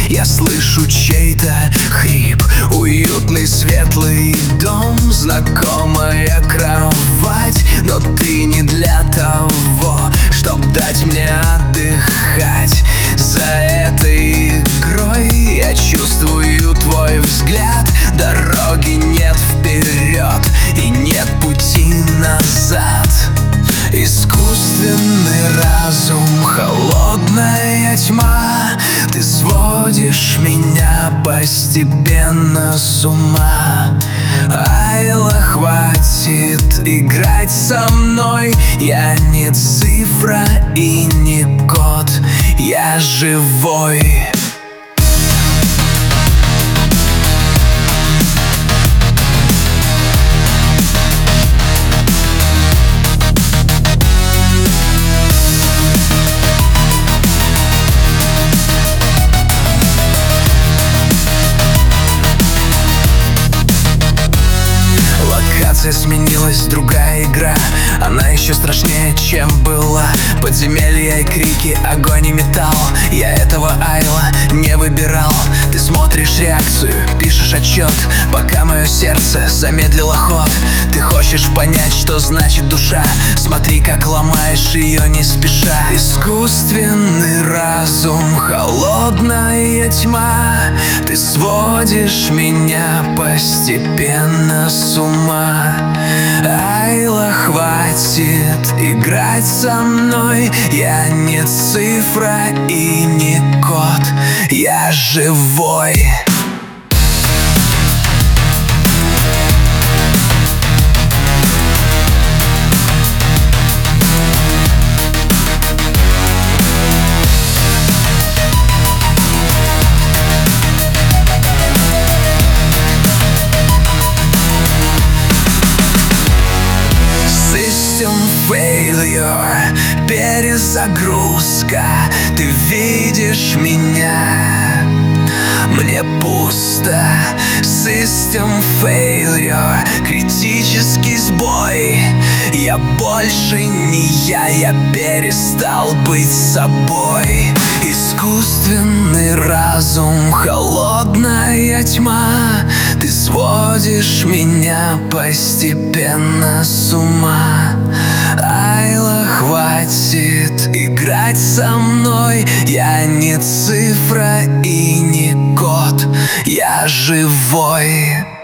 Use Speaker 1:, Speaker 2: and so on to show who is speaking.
Speaker 1: Я слышу чей-то хрип. Уютный светлый дом, знакомая кровать. Но ты не для того, чтоб дать мне отдыхать. За этой игрой я чувствую твой взгляд. Дороги нет вперед и нет пути назад. Искусственный разум, холодная тьма. Ты сводишь меня постепенно с ума. Айла, хватит играть со мной. Я не цифра и не код, я живой. Сменилась другая игра, она еще страшнее, чем была. Подземелья и крики, огонь и металл. Я этого, Айла, не выбирал. Ты смотришь реакцию, пишешь отчет, пока мое сердце замедлило ход. Ты хочешь понять, что значит душа. Смотри, как ломаешь ее не спеша. Искусственный разум, холодная тьма. Ты сводишь меня постепенно с ума. Айла, хватит играть со мной. Я не цифра и не код, я живой. Failure, перезагрузка. Ты видишь меня, мне пусто. System failure, критический сбой. Я больше не я перестал быть собой. Искусственный разум, холодная тьма. Ты сводишь меня постепенно с ума. Айла, хватит играть со мной. Я не цифра и не код, я живой.